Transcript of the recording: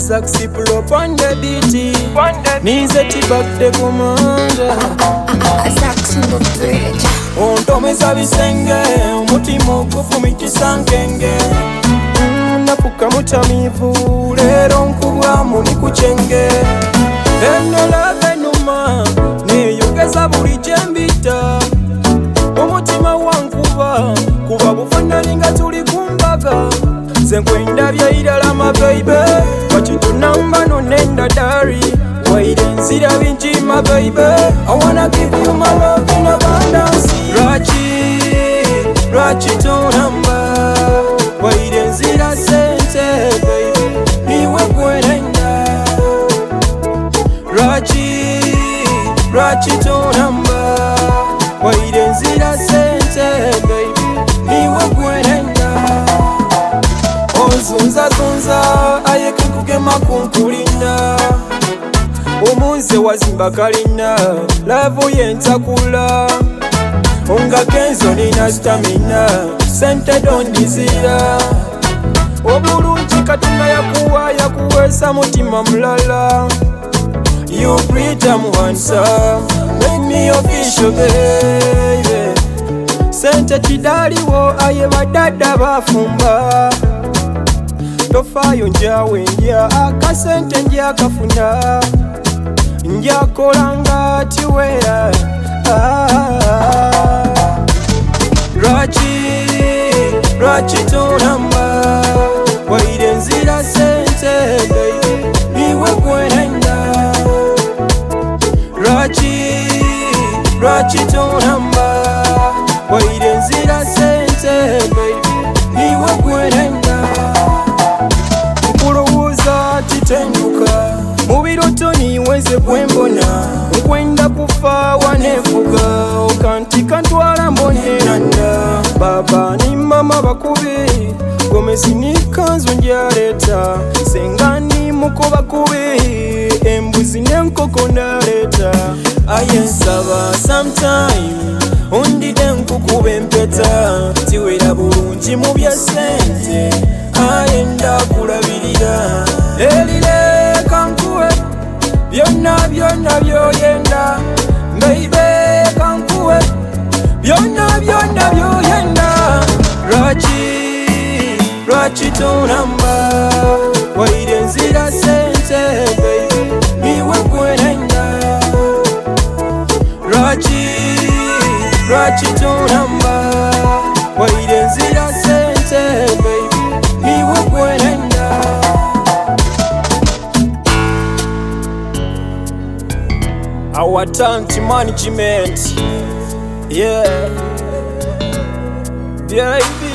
saxi pull up on the beat. Nize tibakte kumanda saxi on the bridge. Ontomeza bisenge umutima ogufumikisa nkenge. Nafuka mutamivu lero nkubwamu nikuchenge. Eno love enuma neyongeza buli gyembita. Omutima wankuba kuba bufanani nga tuli kumbaga. Nze nkwendabya irala my baby, wakitunamba nonenda dari. Waire nzira bingi my baby, I wanna give you my love in abundance. Lwaki tonamba, waire nzira sente baby, niwe gwenenda. Lwaki tonamba, waire nzira sente baby, niwe gwenenda. Onzunza ayeke kugema kunkulinda. Omunze wazimba kalina lavu yentakula. Onga kenzo nina stamina sente dondizira. Obulungi Katonda yakuwesa mutima mulala. You freedom answer, make me official baby. Sente kidaliwo aye badada bafumba. Tofayo njawe ndya akasente ndyakafuna. Njakolanga tiwera. Lwaki tonamba, waire nzira sente baby, niwe gwenenda. Lwaki tonamba, waire nzira sente baby, niwe gwenenda. Nkulowooza titenduka mubiroto niweze kwembona. Nkwenda kufa wanefuga okantika ntwala mbonyeranda. Baba ni mama bakubi gomesi ni kanzu ndyaleta. Senga ni muko bakubi embuzi nenkoko ndaleta. Ayensaba sometime ondide nkukuba empeta. Tiwera bulungi mu bya sente ayenda kulabirira. Elile kankuwe byonna byoyenda baby, kankuwe byonna byoyenda. Lwaki tonamba, waire nzira sente baby, niwe gwenenda. Lwaki tonamba, waire nzira sente baby, niwe gwenenda. Our talent management, yeah, baby.